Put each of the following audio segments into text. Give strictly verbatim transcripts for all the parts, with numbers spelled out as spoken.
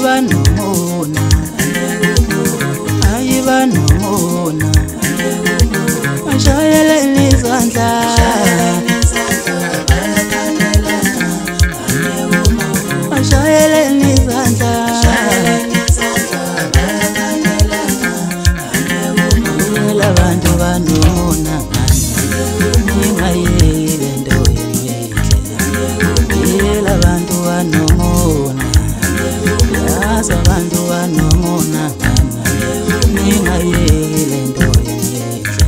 ayiba nomona ayiba nomona ashayeleni izandla ashayeleni izandla labantu banomona ngingayile nto yenhle labantu banomona yazi abantu banomona ngingayile nto yenhle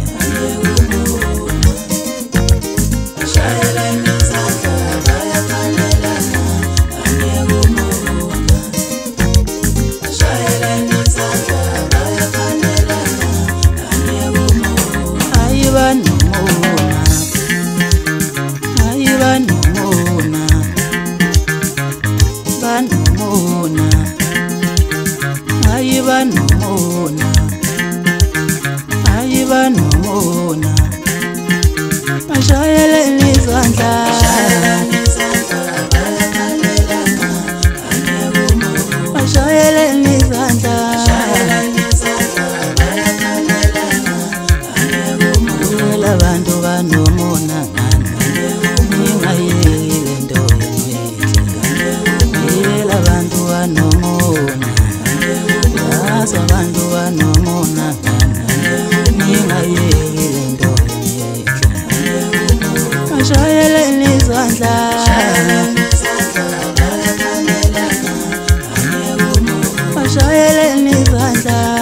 ashayeleni izandla bayakhanelana angekubona ashayeleni izandla bayakhanelana angekubona ayiba nomona ayiba nomona banomona ayiba nomona ayiba nomona ashayeleni izandla ashayeleni izandla labantu banomona ngingayile nto yenhle labantu banomona yazi abantu banomona ngingayile nto yenhle ashayeleni izandla ashayeleni izandla